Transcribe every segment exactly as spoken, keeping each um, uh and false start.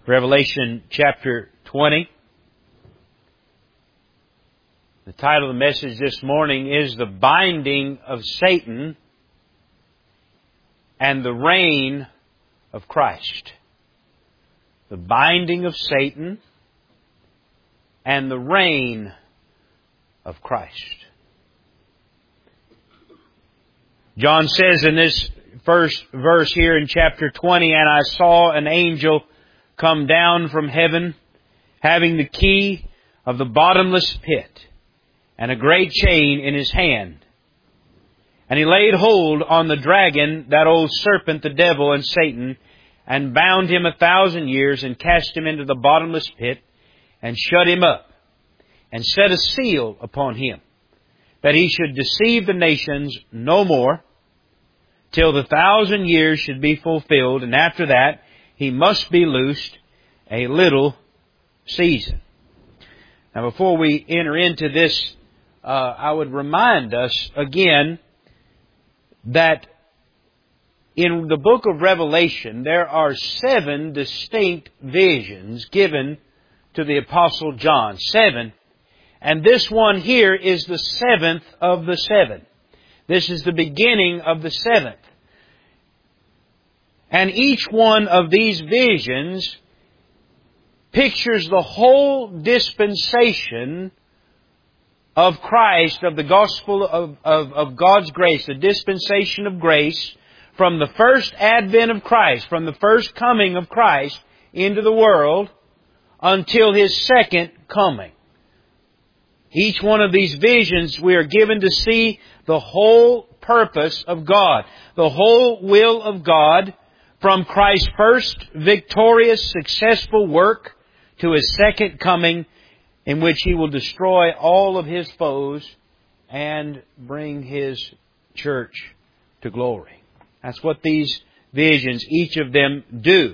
Revelation chapter twenty. The title of the message this morning is The Binding of Satan and the Reign of Christ. The binding of Satan and the reign of Christ. John says in this first verse here in chapter twenty, "And I saw an angel come down from heaven, having the key of the bottomless pit, and a great chain in his hand. And he laid hold on the dragon, that old serpent, the devil and Satan, and bound him a thousand years, and cast him into the bottomless pit, and shut him up, and set a seal upon him, that he should deceive the nations no more, till the thousand years should be fulfilled, and after that he must be loosed a little season." Now, before we enter into this, uh, I would remind us again that in the book of Revelation there are seven distinct visions given to the Apostle John. Seven. And this one here is the seventh of the seven. This is the beginning of the seventh. And each one of these visions pictures the whole dispensation of Christ, of the gospel of, of, of God's grace, the dispensation of grace from the first advent of Christ, from the first coming of Christ into the world until His second coming. Each one of these visions we are given to see the whole purpose of God, the whole will of God, from Christ's first victorious, successful work to His second coming, in which He will destroy all of His foes and bring His church to glory. That's what these visions, each of them, do.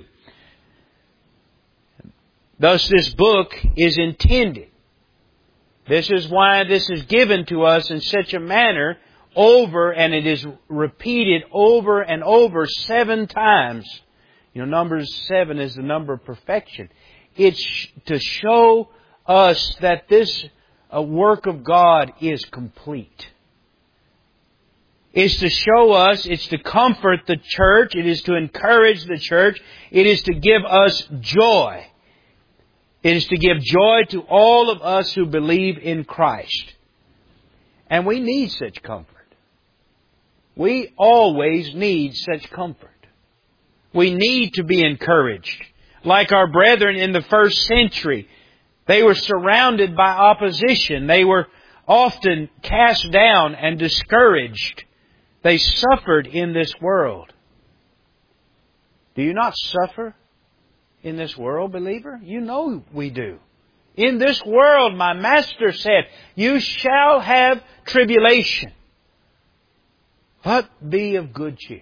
Thus, this book is intended. This is why this is given to us in such a manner over, and it is repeated over and over seven times. You know, Numbers seven is the number of perfection. It's to show us that this uh, work of God is complete. It's to show us, it's to comfort the church, it is to encourage the church, it is to give us joy. It is to give joy to all of us who believe in Christ. And we need such comfort. We always need such comfort. We need to be encouraged. Like our brethren in the first century, they were surrounded by opposition. They were often cast down and discouraged. They suffered in this world. Do you not suffer in this world, believer? You know we do. In this world, my Master said, you shall have tribulation. But be of good cheer.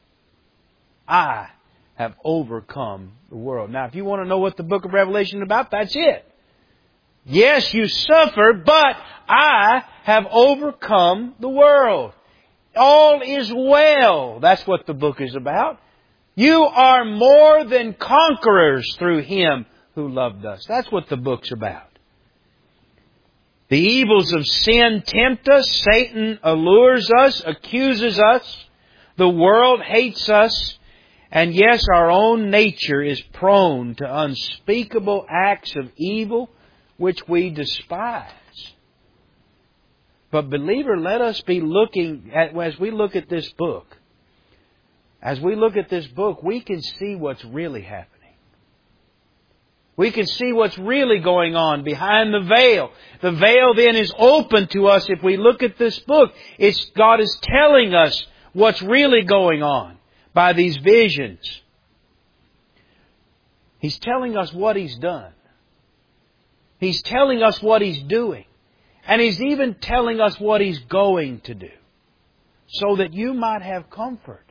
I have overcome the world. Now, if you want to know what the book of Revelation is about, that's it. Yes, you suffer, but I have overcome the world. All is well. That's what the book is about. You are more than conquerors through Him who loved us. That's what the book's about. The evils of sin tempt us. Satan allures us, accuses us. The world hates us. And yes, our own nature is prone to unspeakable acts of evil which we despise. But believer, let us be looking at, as we look at this book, as we look at this book, we can see what's really happening. We can see what's really going on behind the veil. The veil then is open to us if we look at this book. It's, God is telling us what's really going on by these visions. He's telling us what He's done. He's telling us what He's doing. And He's even telling us what He's going to do, so that you might have comfort.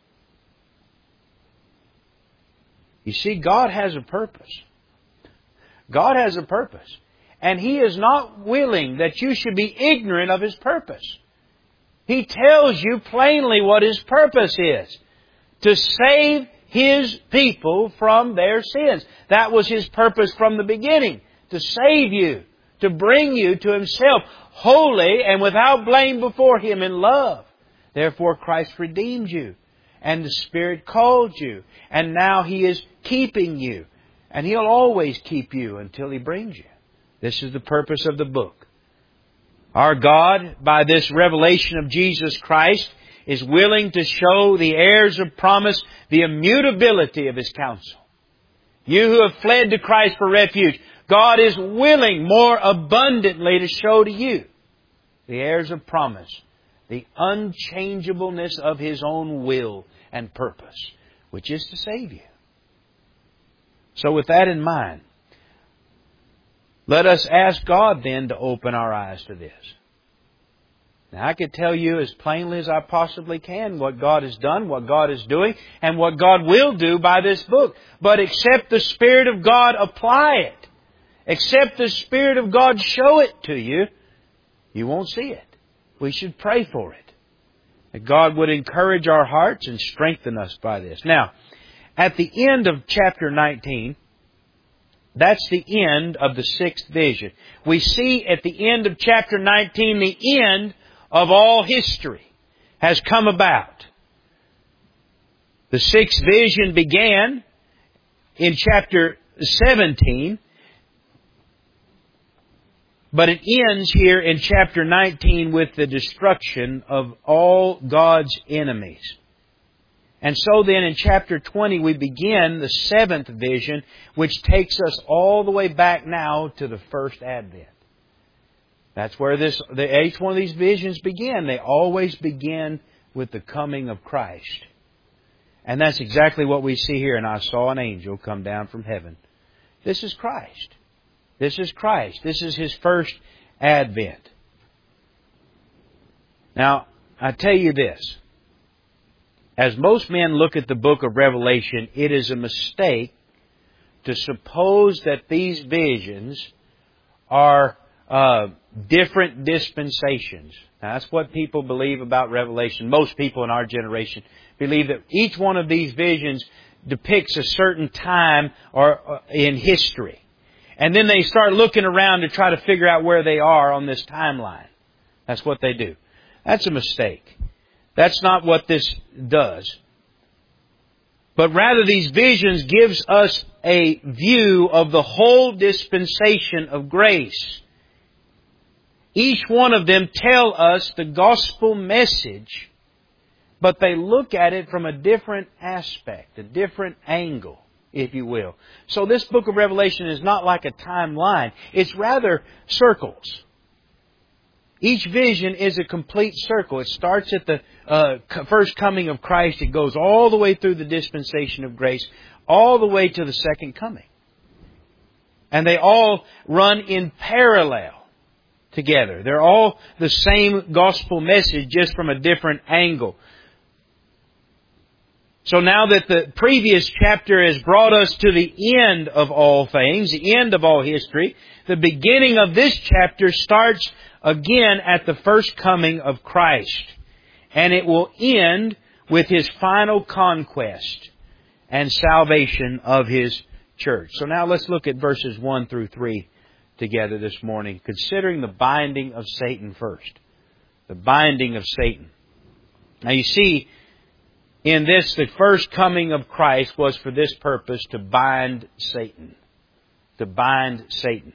You see, God has a purpose. God has a purpose. And He is not willing that you should be ignorant of His purpose. He tells you plainly what His purpose is. To save His people from their sins. That was His purpose from the beginning, to save you, to bring you to Himself, holy and without blame before Him in love. Therefore Christ redeemed you, and the Spirit called you, and now He is keeping you, and He'll always keep you until He brings you. This is the purpose of the book. Our God, by this revelation of Jesus Christ, is willing to show the heirs of promise the immutability of His counsel. You who have fled to Christ for refuge, God is willing more abundantly to show to you, the heirs of promise, the unchangeableness of His own will and purpose, which is to save you. So with that in mind, let us ask God then to open our eyes to this. Now, I could tell you as plainly as I possibly can what God has done, what God is doing, and what God will do by this book. But except the Spirit of God apply it, except the Spirit of God show it to you, you won't see it. We should pray for it, that God would encourage our hearts and strengthen us by this. Now, at the end of chapter nineteen, that's the end of the sixth vision. We see at the end of chapter nineteen the end of all history has come about. The sixth vision began in chapter seventeen, but it ends here in chapter nineteen with the destruction of all God's enemies. And so then in chapter twenty we begin the seventh vision, which takes us all the way back now to the first advent. That's where this, the, each one of these visions begin. They always begin with the coming of Christ. And that's exactly what we see here. And I saw an angel come down from heaven. This is Christ. This is Christ. This is His first advent. Now, I tell you this. As most men look at the book of Revelation, it is a mistake to suppose that these visions are uh, different dispensations. Now, that's what people believe about Revelation. Most people in our generation believe that each one of these visions depicts a certain time or uh, in history. And then they start looking around to try to figure out where they are on this timeline. That's what they do. That's a mistake. That's not what this does. But rather these visions gives us a view of the whole dispensation of grace. Each one of them tell us the gospel message, but they look at it from a different aspect, a different angle, if you will. So this book of Revelation is not like a timeline. It's rather circles. Each vision is a complete circle. It starts at the uh, first coming of Christ. It goes all the way through the dispensation of grace, all the way to the second coming. And they all run in parallel together. They're all the same gospel message, just from a different angle. So now that the previous chapter has brought us to the end of all things, the end of all history, the beginning of this chapter starts again at the first coming of Christ. And it will end with His final conquest and salvation of His church. So now let's look at verses one through three together this morning, considering the binding of Satan first. The binding of Satan. Now you see, in this, the first coming of Christ was for this purpose, to bind Satan. To bind Satan.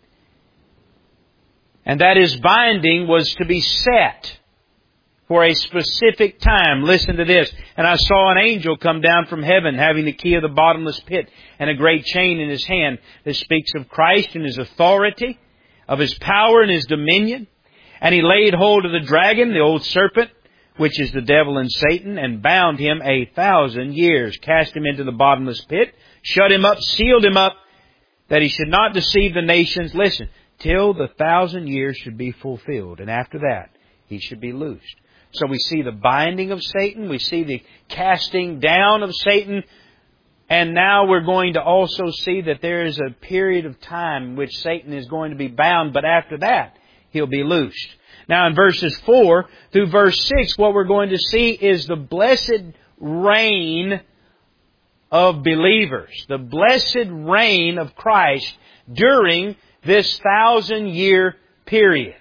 And that His binding was to be set for a specific time. Listen to this. And I saw an angel come down from heaven, having the key of the bottomless pit and a great chain in his hand. This speaks of Christ and His authority, of His power and His dominion. And he laid hold of the dragon, the old serpent, which is the devil and Satan, and bound him a thousand years, cast him into the bottomless pit, shut him up, sealed him up, that he should not deceive the nations. Listen, till the thousand years should be fulfilled. And after that, he should be loosed. So we see the binding of Satan. We see the casting down of Satan. And now we're going to also see that there is a period of time in which Satan is going to be bound. But after that, he'll be loosed. Now in verses four through verse six, what we're going to see is the blessed reign of believers. The blessed reign of Christ during this thousand-year period.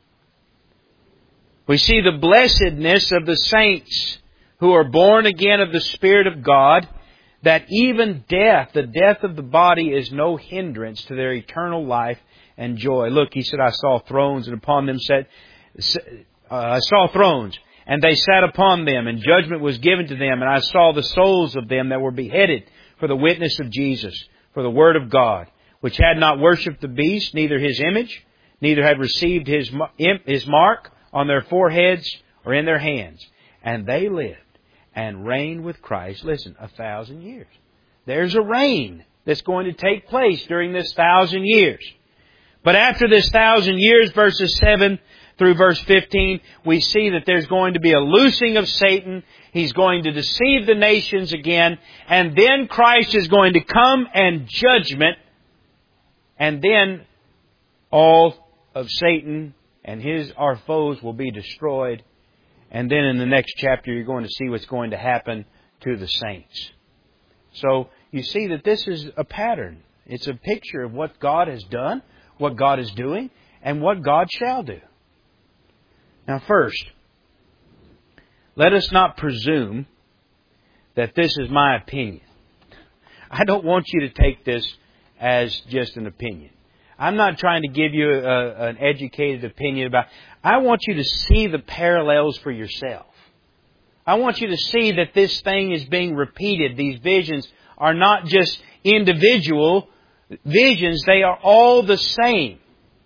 We see the blessedness of the saints who are born again of the Spirit of God, that even death, the death of the body, is no hindrance to their eternal life and joy. Look, He said, I saw thrones, and upon them sat, uh, I saw thrones, and they sat upon them, and judgment was given to them, and I saw the souls of them that were beheaded for the witness of Jesus, for the word of God, which had not worshipped the beast, neither his image, neither had received his, his mark on their foreheads or in their hands. And they lived and reigned with Christ, listen, a thousand years. There's a reign that's going to take place during this thousand years. But after this thousand years, verses seven through verse fifteen, we see that there's going to be a loosing of Satan. He's going to deceive the nations again. And then Christ is going to come and judgment. And then all of Satan and his, our foes, will be destroyed. And then in the next chapter, you're going to see what's going to happen to the saints. So you see that this is a pattern. It's a picture of what God has done, what God is doing, and what God shall do. Now first, let us not presume that this is my opinion. I don't want you to take this as just an opinion. I'm not trying to give you a, an educated opinion about... I want you to see the parallels for yourself. I want you to see that this thing is being repeated. These visions are not just individual visions. They are all the same.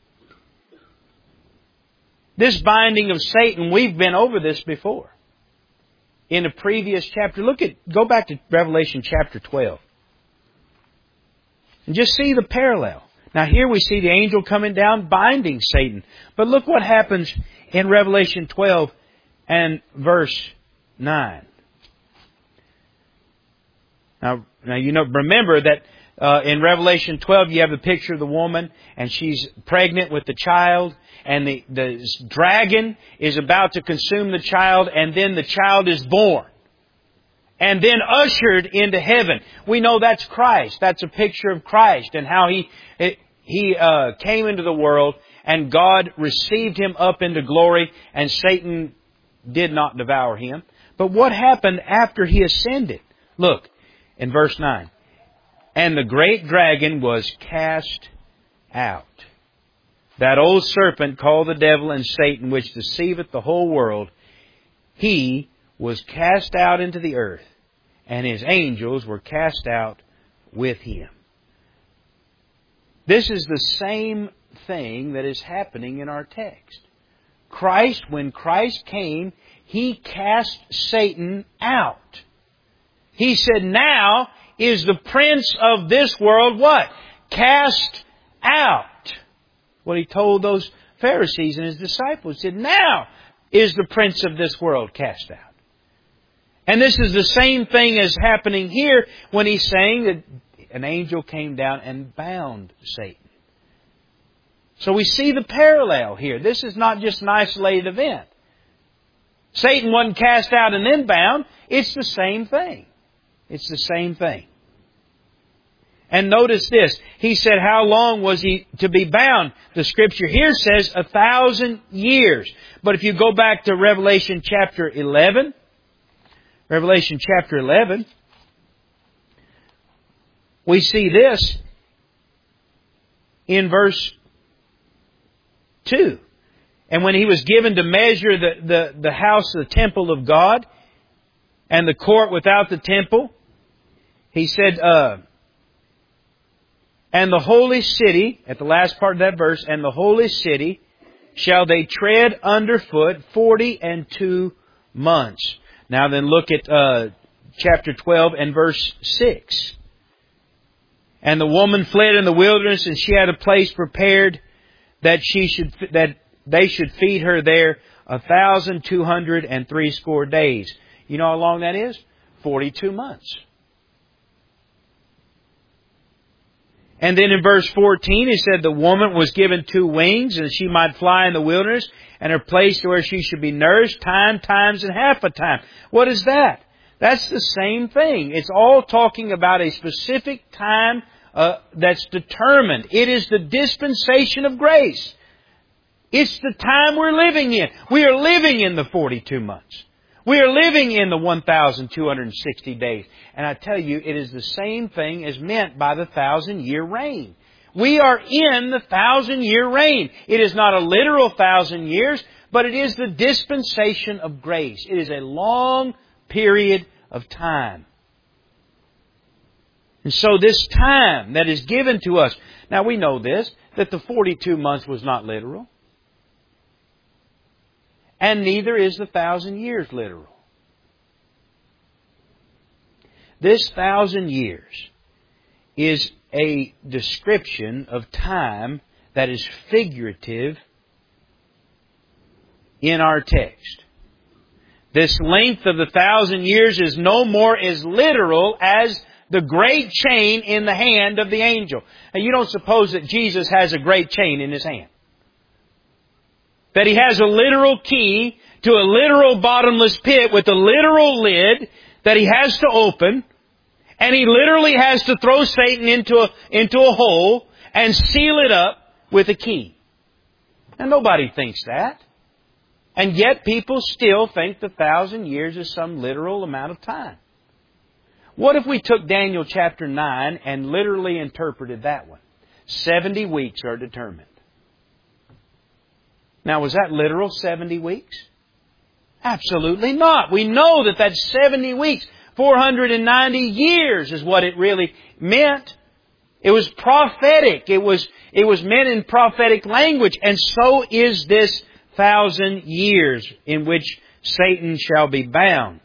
This binding of Satan, we've been over this before. In a previous chapter. Look at, go back to Revelation chapter twelve. And just see the parallel. Now here we see the angel coming down binding Satan. But look what happens in Revelation twelve and verse nine. Now, now you know, remember that uh, in Revelation twelve you have the picture of the woman, and she's pregnant with the child, and the, the dragon is about to consume the child, and then the child is born. And then ushered into heaven. We know that's Christ. That's a picture of Christ and how He it, He uh, came into the world, and God received Him up into glory, and Satan did not devour Him. But what happened after He ascended? Look, in verse nine. And the great dragon was cast out. That old serpent called the devil and Satan, which deceiveth the whole world. He was cast out into the earth, and his angels were cast out with him. This is the same thing that is happening in our text. Christ, when Christ came, He cast Satan out. He said, now is the prince of this world what? Cast out. What He told those Pharisees and His disciples. He said, now is the prince of this world cast out. And this is the same thing as happening here when He's saying that an angel came down and bound Satan. So we see the parallel here. This is not just an isolated event. Satan wasn't cast out and then bound. It's the same thing. It's the same thing. And notice this. He said, how long was He to be bound? The Scripture here says a thousand years. But if you go back to Revelation chapter eleven, Revelation chapter eleven, we see this in verse two. And when He was given to measure the, the, the house, the temple of God, and the court without the temple, He said, uh, and the holy city, at the last part of that verse, and the holy city shall they tread underfoot forty and two months. Now then look at uh, chapter twelve and verse six. And the woman fled in the wilderness, and she had a place prepared that she should that they should feed her there a thousand two hundred and threescore days. You know how long that is? Forty-two months. And then in verse fourteen, He said the woman was given two wings, and she might fly in the wilderness, and her place where she should be nourished time, times, and half a time. What is that? That's the same thing. It's all talking about a specific time uh, that's determined. It is the dispensation of grace. It's the time we're living in. We are living in the forty-two months. We are living in the one thousand two hundred sixty days. And I tell you, it is the same thing as meant by the thousand-year reign. We are in the thousand-year reign. It is not a literal thousand years, but it is the dispensation of grace. It is a long period of time. And so this time that is given to us, now we know this, that the forty-two months was not literal. And neither is the thousand years literal. This thousand years is a description of time that is figurative in our text. This length of the thousand years is no more as literal as the great chain in the hand of the angel. And you don't suppose that Jesus has a great chain in His hand? That He has a literal key to a literal bottomless pit with a literal lid that He has to open, and He literally has to throw Satan into a, into a hole and seal it up with a key. And nobody thinks that. And yet people still think the thousand years is some literal amount of time. What if we took Daniel chapter nine and literally interpreted that one? Seventy weeks are determined. Now, was that literal seventy weeks? Absolutely not. We know that that's seventy weeks. four hundred ninety years is what it really meant. It was prophetic. It was, it was meant in prophetic language. And so is this thousand years in which Satan shall be bound.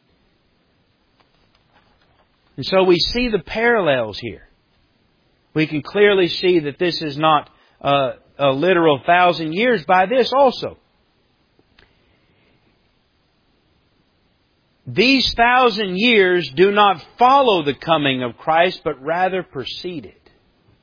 And so we see the parallels here. We can clearly see that this is not uh, a literal thousand years by this also. These thousand years do not follow the coming of Christ, but rather precede it.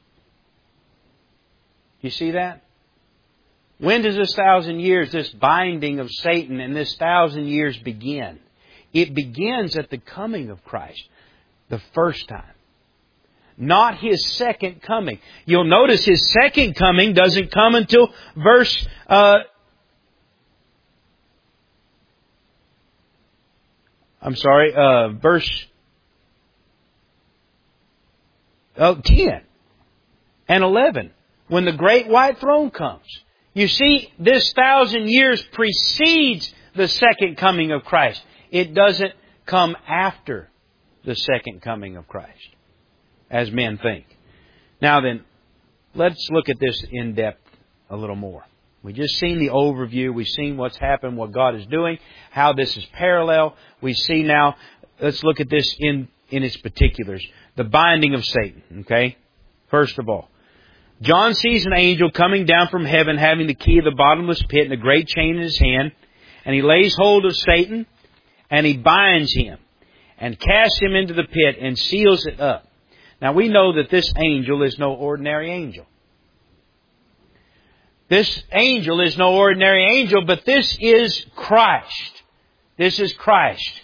You see that? When does this thousand years, this binding of Satan and this thousand years begin? It begins at the coming of Christ, the first time. Not His second coming. You'll notice His second coming doesn't come until verse uh, I'm sorry, uh, verse oh, ten and eleven, when the great white throne comes. You see, this thousand years precedes the second coming of Christ. It doesn't come after the second coming of Christ, as men think. Now then, let's look at this in depth a little more. We've just seen the overview. We've seen what's happened, what God is doing, how this is parallel. We see now, let's look at this in, in its particulars. The binding of Satan, okay? First of all, John sees an angel coming down from heaven having the key of the bottomless pit and a great chain in his hand. And he lays hold of Satan and he binds him and casts him into the pit and seals it up. Now we know that this angel is no ordinary angel. This angel is no ordinary angel, but this is Christ. This is Christ.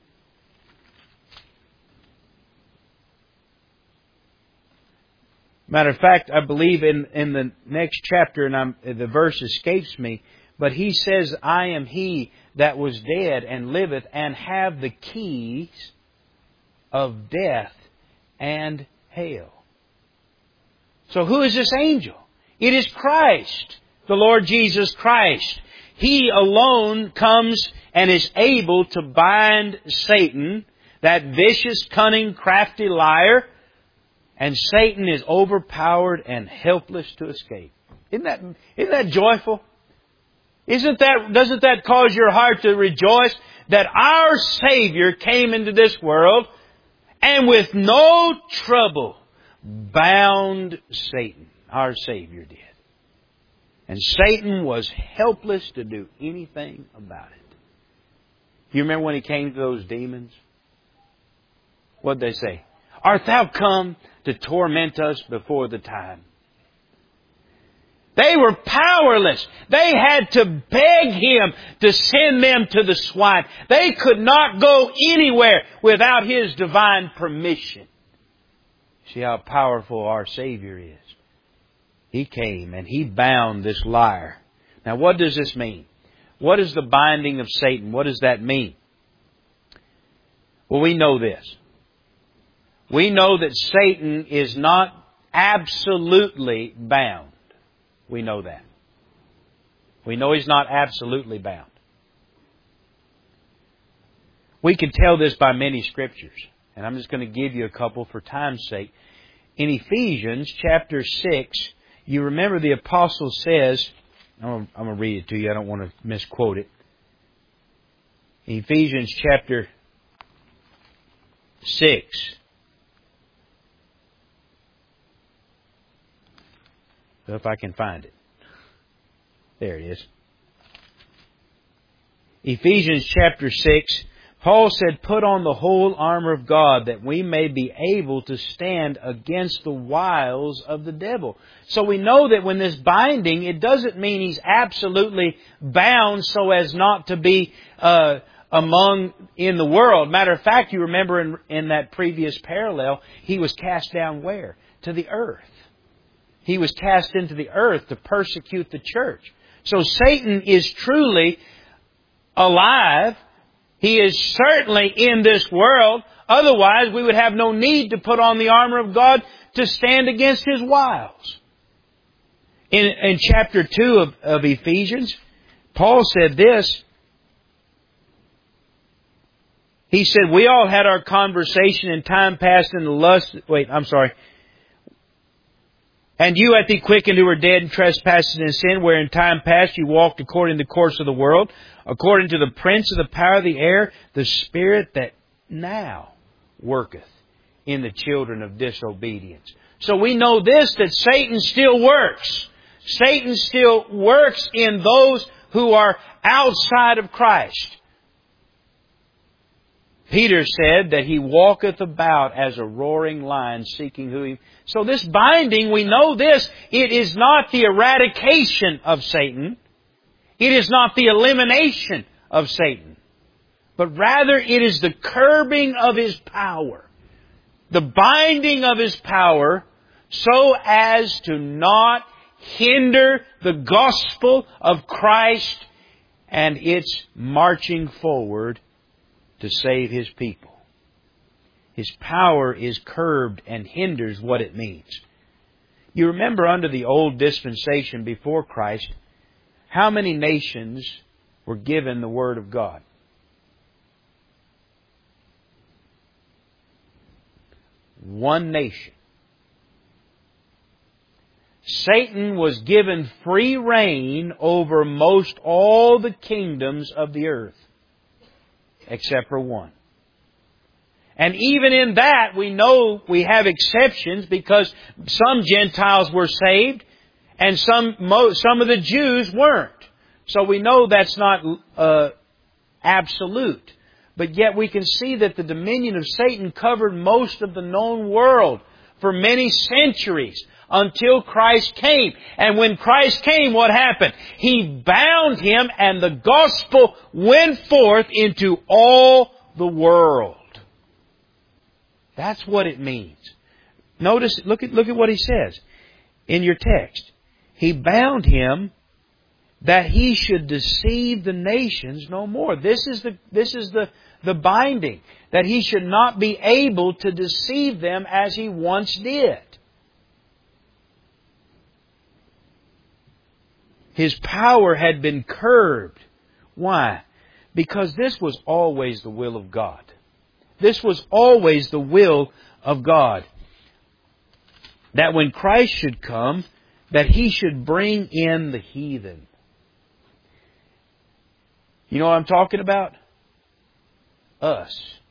Matter of fact, I believe in, in the next chapter, and I'm, the verse escapes me, but He says, I am He that was dead and liveth and have the keys of death and hell. So who is this angel? It is Christ, the Lord Jesus Christ. He alone comes and is able to bind Satan, that vicious, cunning, crafty liar, and Satan is overpowered and helpless to escape. Isn't that, isn't that joyful? Isn't that, doesn't that cause your heart to rejoice that our Savior came into this world and with no trouble bound Satan? Our Savior did. And Satan was helpless to do anything about it. You remember when he came to those demons? What did they say? Art thou come to torment us before the time? They were powerless. They had to beg Him to send them to the swine. They could not go anywhere without His divine permission. See how powerful our Savior is. He came and He bound this liar. Now what does this mean? What is the binding of Satan? What does that mean? Well, we know this. We know that Satan is not absolutely bound. We know that. We know he's not absolutely bound. We can tell this by many scriptures. And I'm just going to give you a couple for time's sake. In Ephesians chapter six, you remember the apostle says, I'm going to read it to you. I don't want to misquote it. In Ephesians chapter six. If I can find it. There it is. Ephesians chapter six. Paul said, put on the whole armor of God that we may be able to stand against the wiles of the devil. So we know that when this binding, it doesn't mean he's absolutely bound so as not to be uh, among in the world. Matter of fact, you remember in, in that previous parallel, he was cast down where? To the earth. He was cast into the earth to persecute the church. So Satan is truly alive. He is certainly in this world. Otherwise, we would have no need to put on the armor of God to stand against his wiles. In, in chapter two of, of Ephesians, Paul said this. He said, we all had our conversation in time past in the lust... Wait, I'm sorry. And you hath He quickened who were dead in trespasses and sin, where in time past you walked according to the course of the world, according to the prince of the power of the air, the spirit that now worketh in the children of disobedience. So we know this, that Satan still works. Satan still works in those who are outside of Christ. Peter said that he walketh about as a roaring lion seeking who he... So this binding, we know this, it is not the eradication of Satan. It is not the elimination of Satan. But rather it is the curbing of his power. The binding of his power so as to not hinder the gospel of Christ and its marching forward to save His people. His power is curbed and hinders what it means. You remember under the old dispensation before Christ, how many nations were given the Word of God? One nation. Satan was given free rein over most all the kingdoms of the earth, except for one. And even in that, we know we have exceptions because some Gentiles were saved and some some of the Jews weren't. So we know that's not uh, absolute. But yet we can see that the dominion of Satan covered most of the known world for many centuries until Christ came. And when Christ came, what happened? He bound him and the gospel went forth into all the world. That's what it means. Notice, look at, look at what he says in your text. He bound him that he should deceive the nations no more. This is the, this is the, the binding. That he should not be able to deceive them as he once did. His power had been curbed. Why? Because this was always the will of God. This was always the will of God. That when Christ should come, that He should bring in the heathen. You know what I'm talking about? Us.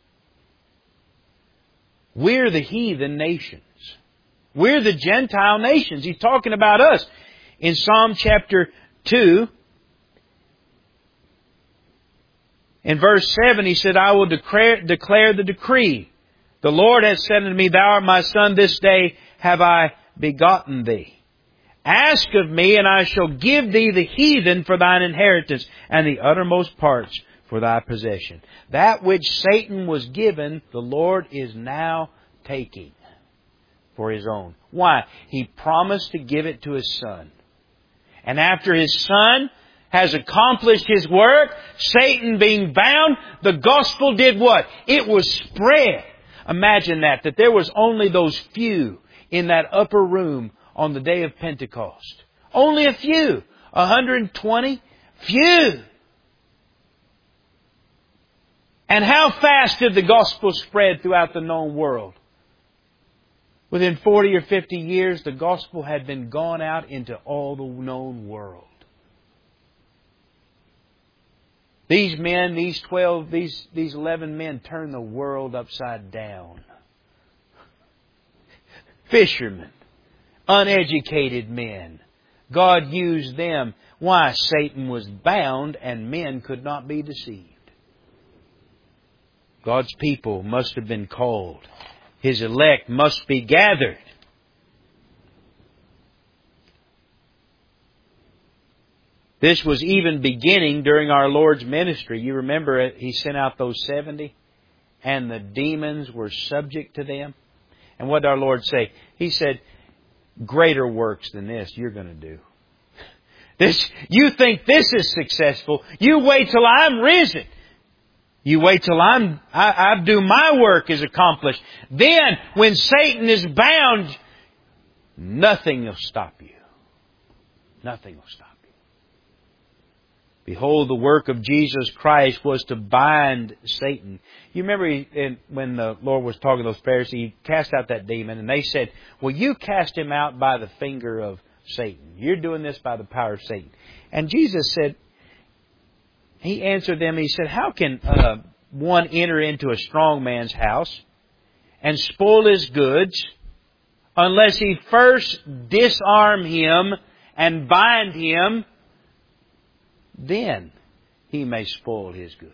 We're the heathen nations. We're the Gentile nations. He's talking about us. In Psalm chapter two, in verse seven, he said, I will declare, declare the decree. The Lord has said unto me, Thou art my son, this day have I begotten thee. Ask of me, and I shall give thee the heathen for thine inheritance, and the uttermost parts for thy possession. That which Satan was given, the Lord is now taking for His own. Why? He promised to give it to His Son. And after His Son has accomplished His work, Satan being bound, the gospel did what? It was spread. Imagine that, that there was only those few in that upper room on the day of Pentecost. Only a few. one hundred twenty? Few. And how fast did the gospel spread throughout the known world? Within forty or fifty years, the gospel had been gone out into all the known world. These men, these twelve, these, these eleven men turned the world upside down. Fishermen. Uneducated men. God used them. Why? Satan was bound and men could not be deceived. God's people must have been called. His elect must be gathered. This was even beginning during our Lord's ministry. You remember it, He sent out those seventy and the demons were subject to them. And what did our Lord say? He said, greater works than this you're going to do. This, you think this is successful. You wait till I'm risen. You wait till I'm, I, I do my work is accomplished. Then, when Satan is bound, nothing will stop you. Nothing will stop you. Behold, the work of Jesus Christ was to bind Satan. You remember he, in, when the Lord was talking to those Pharisees, He cast out that demon, and they said, well, you cast him out by the finger of Satan. You're doing this by the power of Satan. And Jesus said, He answered them, He said, how can uh, one enter into a strong man's house and spoil his goods unless he first disarm him and bind him? Then he may spoil his goods.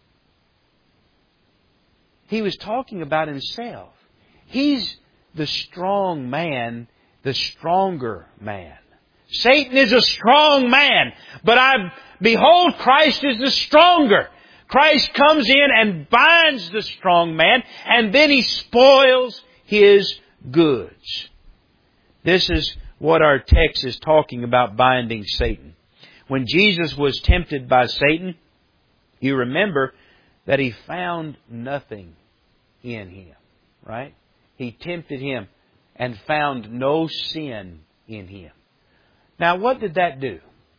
He was talking about Himself. He's the strong man, the stronger man. Satan is a strong man, but I behold, Christ is the stronger. Christ comes in and binds the strong man, and then He spoils his goods. This is what our text is talking about, binding Satan. When Jesus was tempted by Satan, you remember that He found nothing in Him, right? He tempted Him and found no sin in Him. Now, what did that do?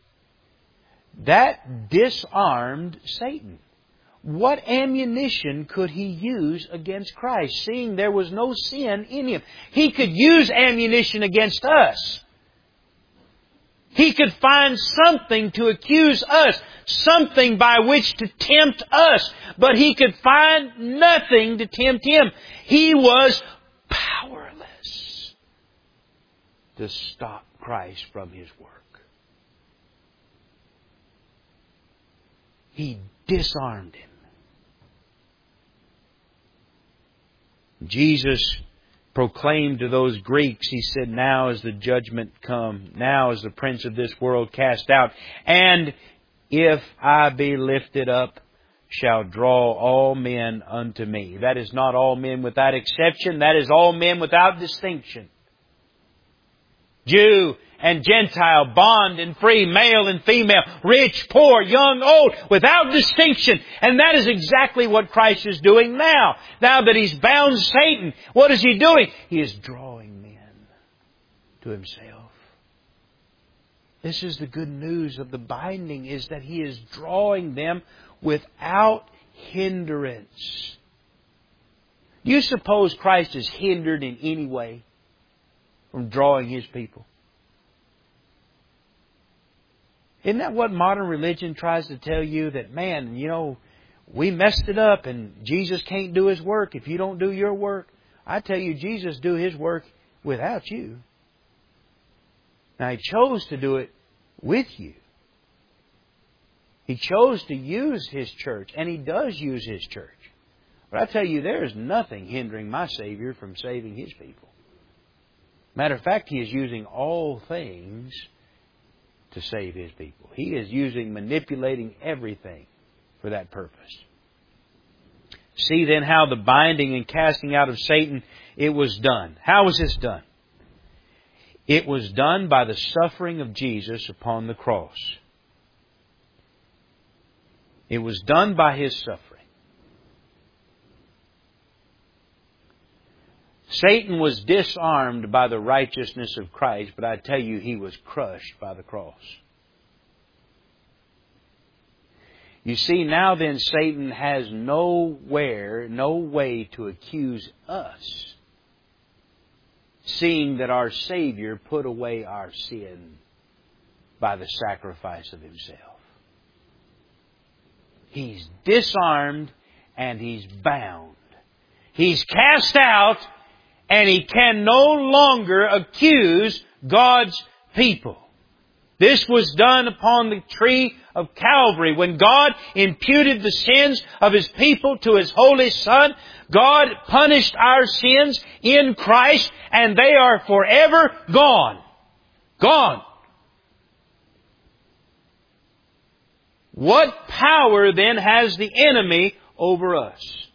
That disarmed Satan. What ammunition could he use against Christ, seeing there was no sin in Him? He could use ammunition against us. He could find something to accuse us, something by which to tempt us, but he could find nothing to tempt Him. He was powerless to stop Christ from His work. He disarmed Him. Jesus proclaimed to those Greeks, He said, now is the judgment come. Now is the prince of this world cast out. And if I be lifted up, shall draw all men unto me. That is not all men without exception. That is all men without distinction. Jew and Gentile, bond and free, male and female, rich, poor, young, old, without distinction. And that is exactly what Christ is doing now. Now that He's bound Satan, what is He doing? He is drawing men to Himself. This is the good news of the binding, is that He is drawing them without hindrance. Do you suppose Christ is hindered in any way from drawing His people? Isn't that what modern religion tries to tell you? That, man, you know, we messed it up and Jesus can't do His work if you don't do your work. I tell you, Jesus do His work without you. Now, He chose to do it with you. He chose to use His church, and He does use His church. But I tell you, there is nothing hindering my Savior from saving His people. Matter of fact, He is using all things to save His people. He is using, manipulating everything for that purpose. See then how the binding and casting out of Satan, it was done. How was this done? It was done by the suffering of Jesus upon the cross. It was done by His suffering. Satan was disarmed by the righteousness of Christ, but I tell you, he was crushed by the cross. You see, now then, Satan has nowhere, no way to accuse us, seeing that our Savior put away our sin by the sacrifice of Himself. He's disarmed and He's bound. He's cast out, and he can no longer accuse God's people. This was done upon the tree of Calvary. When God imputed the sins of His people to His holy Son, God punished our sins in Christ, and they are forever gone. Gone. What power then has the enemy over us?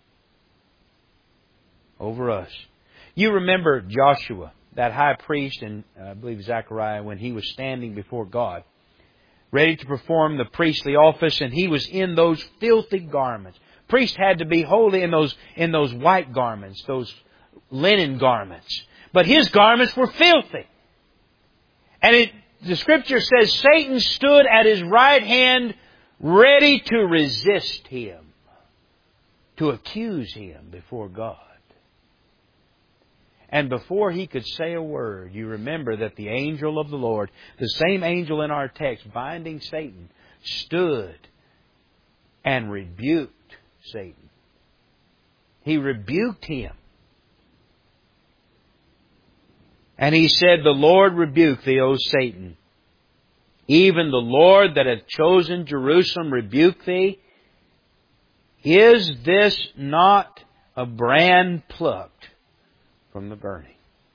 Over us. You remember Joshua, that high priest, and uh, I believe Zechariah, when he was standing before God, ready to perform the priestly office, and he was in those filthy garments. Priest had to be holy in those in those white garments, those linen garments. But his garments were filthy. And it, the Scripture says Satan stood at his right hand ready to resist him, to accuse him before God. And before he could say a word, you remember that the angel of the Lord, the same angel in our text binding Satan, stood and rebuked Satan. He rebuked him. And he said, "The Lord rebuke thee, O Satan. Even the Lord that hath chosen Jerusalem rebuke thee. Is this not a brand plucked from the burning?"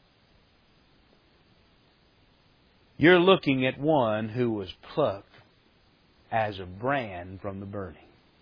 You're looking at one who was plucked as a brand from the burning.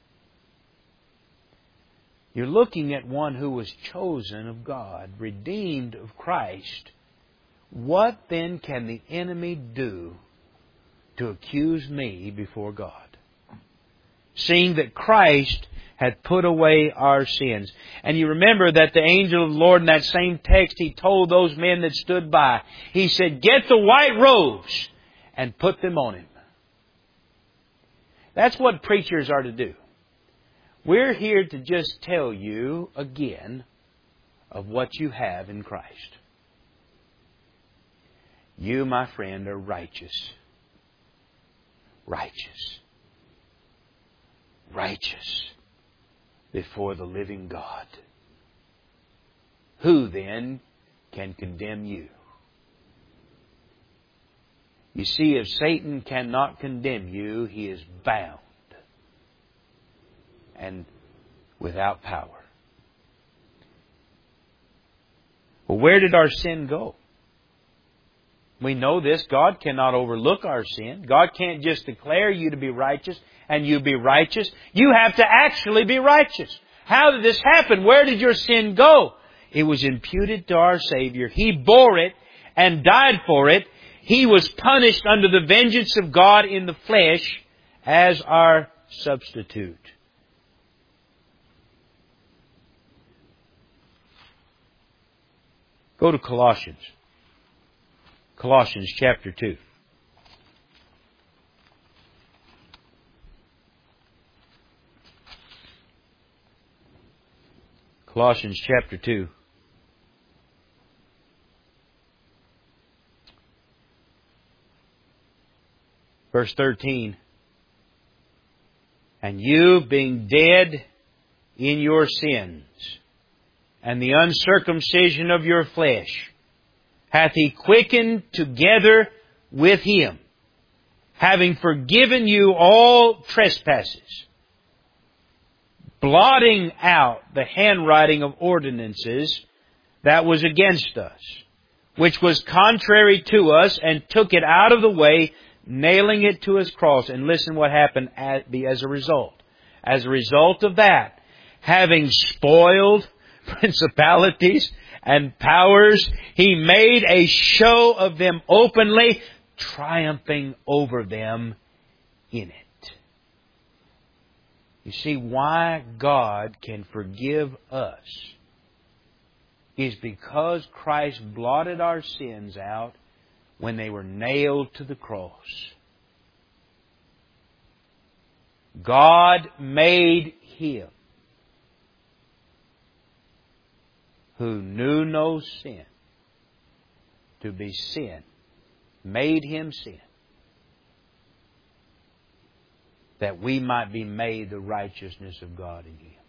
You're looking at one who was chosen of God, redeemed of Christ. What then can the enemy do to accuse me before God? Seeing that Christ had put away our sins. And you remember that the angel of the Lord in that same text, he told those men that stood by, he said, "Get the white robes and put them on him." That's what preachers are to do. We're here to just tell you again of what you have in Christ. You, my friend, are righteous. Righteous. Righteous before the living God. Who then can condemn you? You see, if Satan cannot condemn you, he is bound and without power. Well, where did our sin go? We know this. God cannot overlook our sin. God can't just declare you to be righteous and you be righteous. You have to actually be righteous. How did this happen? Where did your sin go? It was imputed to our Savior. He bore it and died for it. He was punished under the vengeance of God in the flesh as our substitute. Go to Colossians. Colossians chapter two. Colossians chapter two. Verse thirteen. "And you, being dead in your sins, and the uncircumcision of your flesh, hath He quickened together with Him, having forgiven you all trespasses, blotting out the handwriting of ordinances that was against us, which was contrary to us, and took it out of the way, nailing it to His cross. And listen what happened as a result. As a result of that, having spoiled principalities and powers, He made a show of them openly, triumphing over them in it. You see, why God can forgive us is because Christ blotted our sins out when they were nailed to the cross. God made Him who knew no sin to be sin, made Him sin, that we might be made the righteousness of God in Him.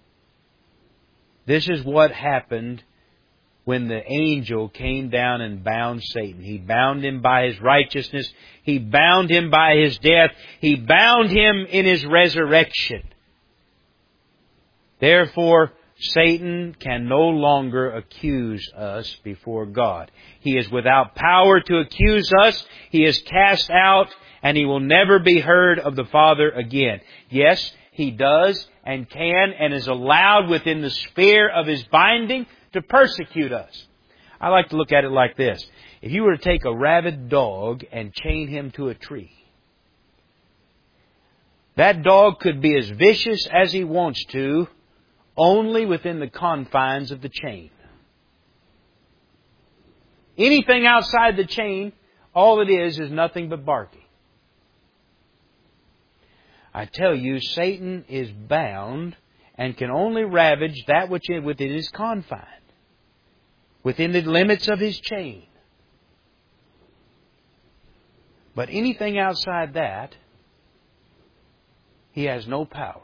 This is what happened when the angel came down and bound Satan. He bound him by his righteousness. He bound him by his death. He bound him in his resurrection. Therefore, Satan can no longer accuse us before God. He is without power to accuse us. He is cast out, and he will never be heard of the Father again. Yes, he does and can and is allowed within the sphere of his binding to persecute us. I like to look at it like this. If you were to take a rabid dog and chain him to a tree, that dog could be as vicious as he wants to, only within the confines of the chain. Anything outside the chain, all it is is nothing but barking. I tell you, Satan is bound and can only ravage that which is within his confines, within the limits of his chain. But anything outside that, he has no power.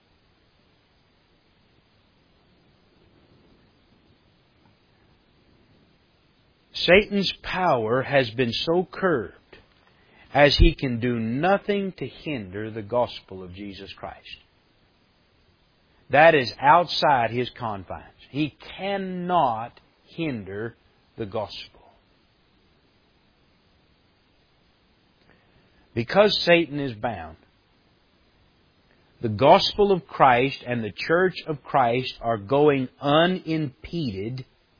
Satan's power has been so curbed as he can do nothing to hinder the gospel of Jesus Christ. That is outside his confines. He cannot hinder the gospel. Because Satan is bound, the gospel of Christ and the church of Christ are going unimpeded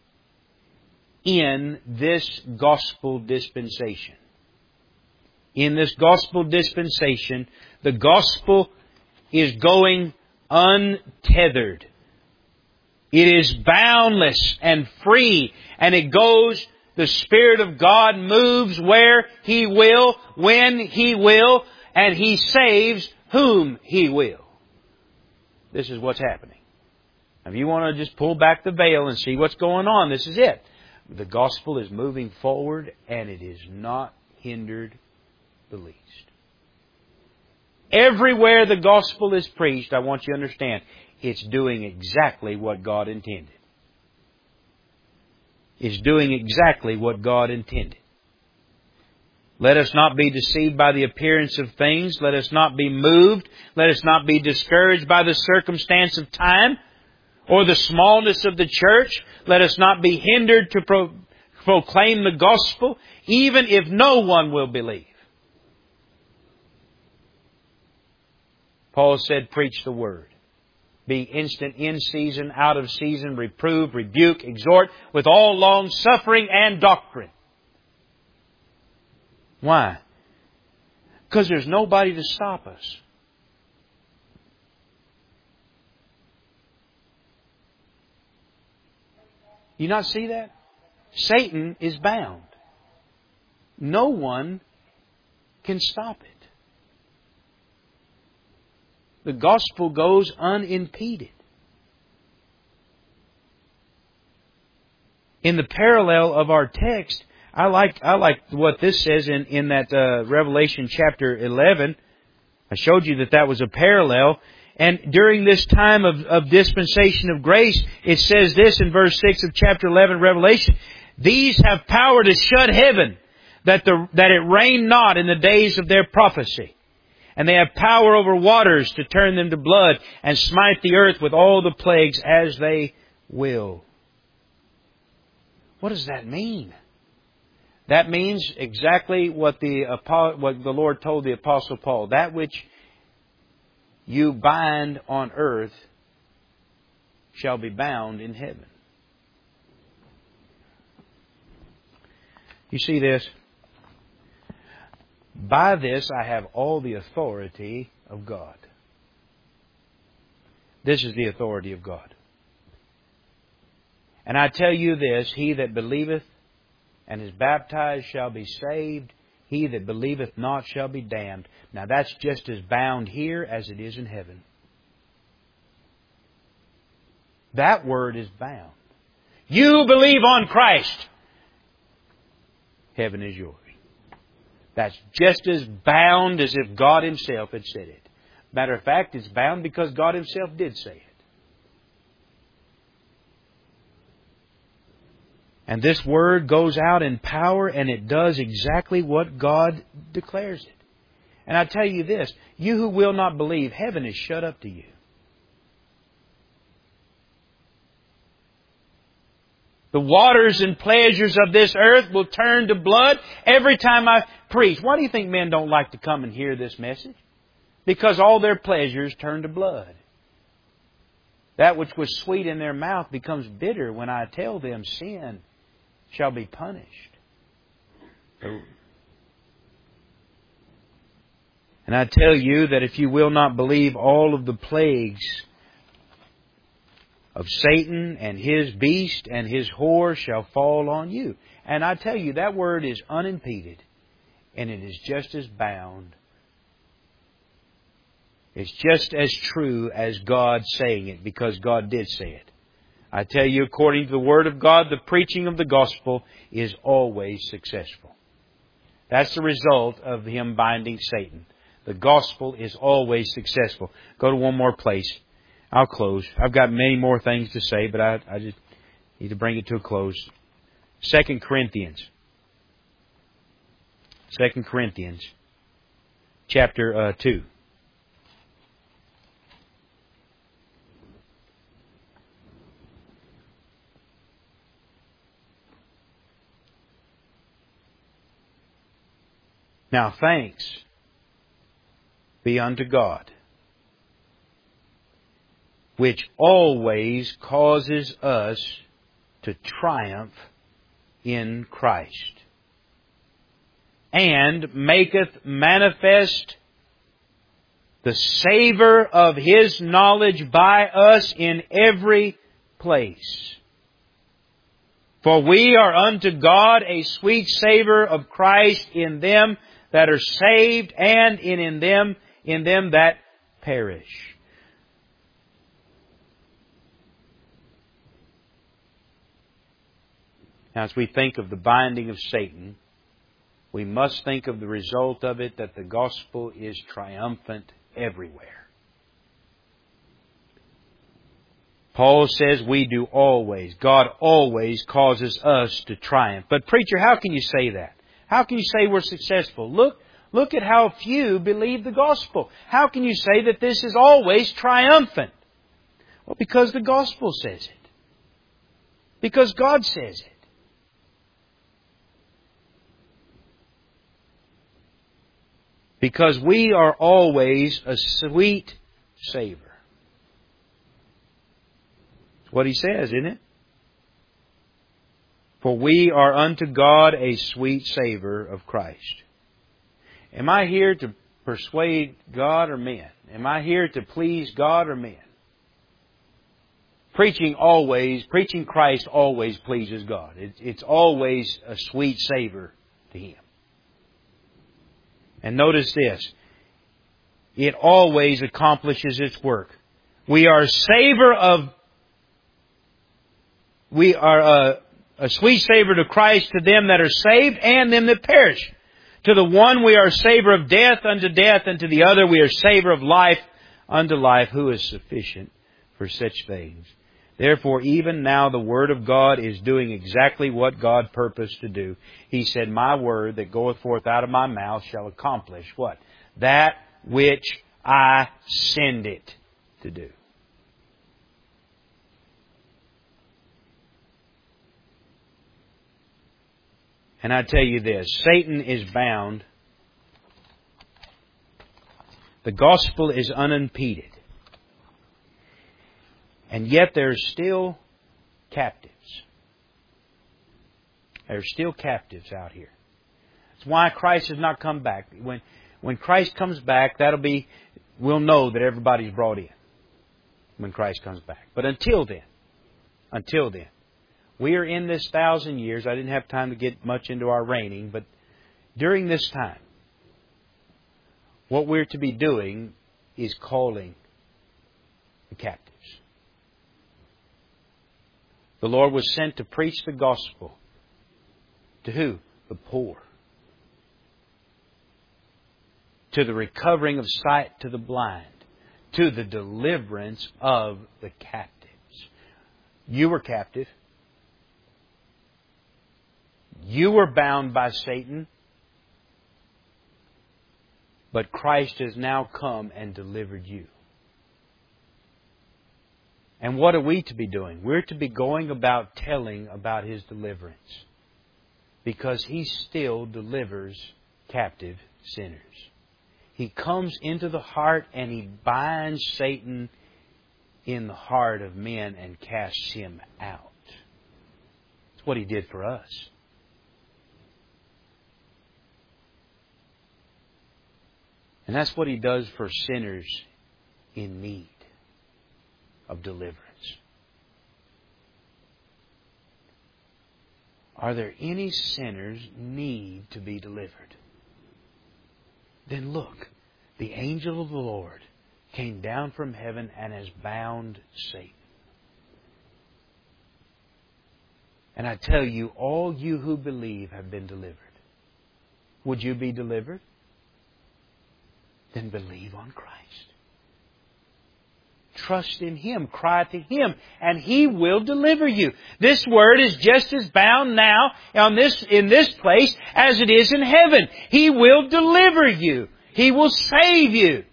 in this gospel dispensation. In this gospel dispensation, the gospel is going untethered. It is boundless and free, and it goes, the Spirit of God moves where He will, when He will, and He saves whom He will. This is what's happening. Now, if you want to just pull back the veil and see what's going on, this is it. The gospel is moving forward, and it is not hindered the least. Everywhere the gospel is preached, I want you to understand, it's doing exactly what God intended. It's doing exactly what God intended. Let us not be deceived by the appearance of things. Let us not be moved. Let us not be discouraged by the circumstance of time or the smallness of the church. Let us not be hindered to pro- proclaim the gospel, even if no one will believe. Paul said, preach the word. Be instant in season, out of season, reprove, rebuke, exhort with all long suffering and doctrine. Why? Because there's nobody to stop us. You not see that? Satan is bound. No one can stop it. The gospel goes unimpeded. In the parallel of our text, I like I like what this says in in that uh, Revelation chapter eleven. I showed you that that was a parallel. And during this time of, of dispensation of grace, it says this in verse six of chapter eleven, Revelation. These have power to shut heaven, that the that it rain not in the days of their prophecy. And they have power over waters to turn them to blood and smite the earth with all the plagues as they will. What does that mean? That means exactly what the, what the Lord told the Apostle Paul. That which you bind on earth shall be bound in heaven. You see this? By this I have all the authority of God. This is the authority of God. And I tell you this, he that believeth and is baptized shall be saved. He that believeth not shall be damned. Now that's just as bound here as it is in heaven. That word is bound. You believe on Christ. Heaven is yours. That's just as bound as if God Himself had said it. Matter of fact, it's bound because God Himself did say it. And this Word goes out in power and it does exactly what God declares it. And I tell you this, you who will not believe, heaven is shut up to you. The waters and pleasures of this earth will turn to blood every time I preach. Why do you think men don't like to come and hear this message? Because all their pleasures turn to blood. That which was sweet in their mouth becomes bitter when I tell them sin shall be punished. And I tell you that if you will not believe, all of the plagues of Satan and his beast and his whore shall fall on you. And I tell you, that word is unimpeded and it is just as bound. It's just as true as God saying it, because God did say it. I tell you, according to the Word of God, the preaching of the gospel is always successful. That's the result of Him binding Satan. The gospel is always successful. Go to one more place. I'll close. I've got many more things to say, but I, I just need to bring it to a close. Second Corinthians. Second Corinthians, chapter uh, two. Now thanks be unto God, which always causes us to triumph in Christ, and maketh manifest the savour of His knowledge by us in every place. For we are unto God a sweet savour of Christ in them that are saved, and in, in them in them that perish. Now, as we think of the binding of Satan, we must think of the result of it, that the gospel is triumphant everywhere. Paul says we do always. God always causes us to triumph. But preacher, how can you say that? How can you say we're successful? Look, look at how few believe the gospel. How can you say that this is always triumphant? Well, because the gospel says it. Because God says it. Because we are always a sweet savour. That's what he says, isn't it? For we are unto God a sweet savour of Christ. Am I here to persuade God or men? Am I here to please God or men? Preaching always, preaching Christ always pleases God. It, it's always a sweet savour to Him. And notice this. It always accomplishes its work. We are savour of, we are a, a sweet savour to Christ to them that are saved and them that perish. To the one we are savour of death unto death, and to the other we are savour of life unto life. Who is sufficient for such things? Therefore, even now the Word of God is doing exactly what God purposed to do. He said, my word that goeth forth out of my mouth shall accomplish what? That which I send it to do. And I tell you this, Satan is bound. The gospel is unimpeded. And yet there's still captives. There's still captives out here. That's why Christ has not come back. When when Christ comes back, that'll be, we'll know that everybody's brought in when Christ comes back. But until then, until then, we are in this thousand years. I didn't have time to get much into our reigning, but during this time, what we're to be doing is calling the captives. The Lord was sent to preach the gospel. To who? The poor. To the recovering of sight to the blind. To the deliverance of the captives. You were captive. You were bound by Satan. But Christ has now come and delivered you. And what are we to be doing? We're to be going about telling about His deliverance. Because He still delivers captive sinners. He comes into the heart and He binds Satan in the heart of men and casts him out. That's what He did for us. And that's what He does for sinners in need of deliverance. Are there any sinners need to be delivered? Then look, the angel of the Lord came down from heaven and has bound Satan. And I tell you, all you who believe have been delivered. Would you be delivered? Then believe on Christ. Trust in Him. Cry to Him. And He will deliver you. This Word is just as bound now on this, in this place as it is in heaven. He will deliver you. He will save you.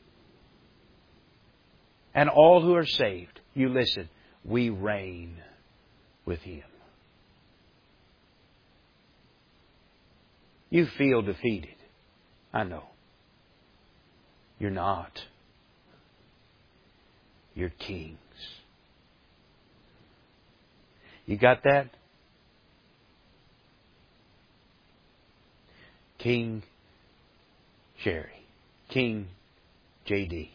And all who are saved, you listen, we reign with Him. You feel defeated. I know. You're not. You're kings. You got that? King Sherry. King J D.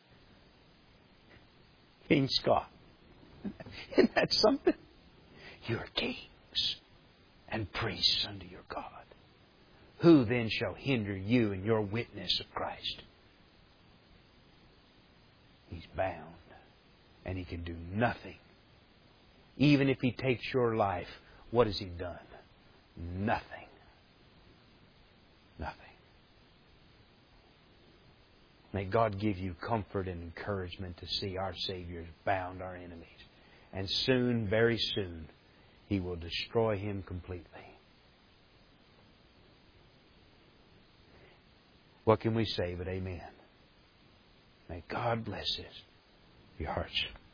King Scott. Isn't that something? You're kings and priests unto your God. Who then shall hinder you in your witness of Christ? He's bound. And He can do nothing. Even if He takes your life, what has He done? Nothing. Nothing. May God give you comfort and encouragement to see our Savior has bound our enemies. And soon, very soon, He will destroy him completely. What can we say but amen? May God bless this. Your hearts.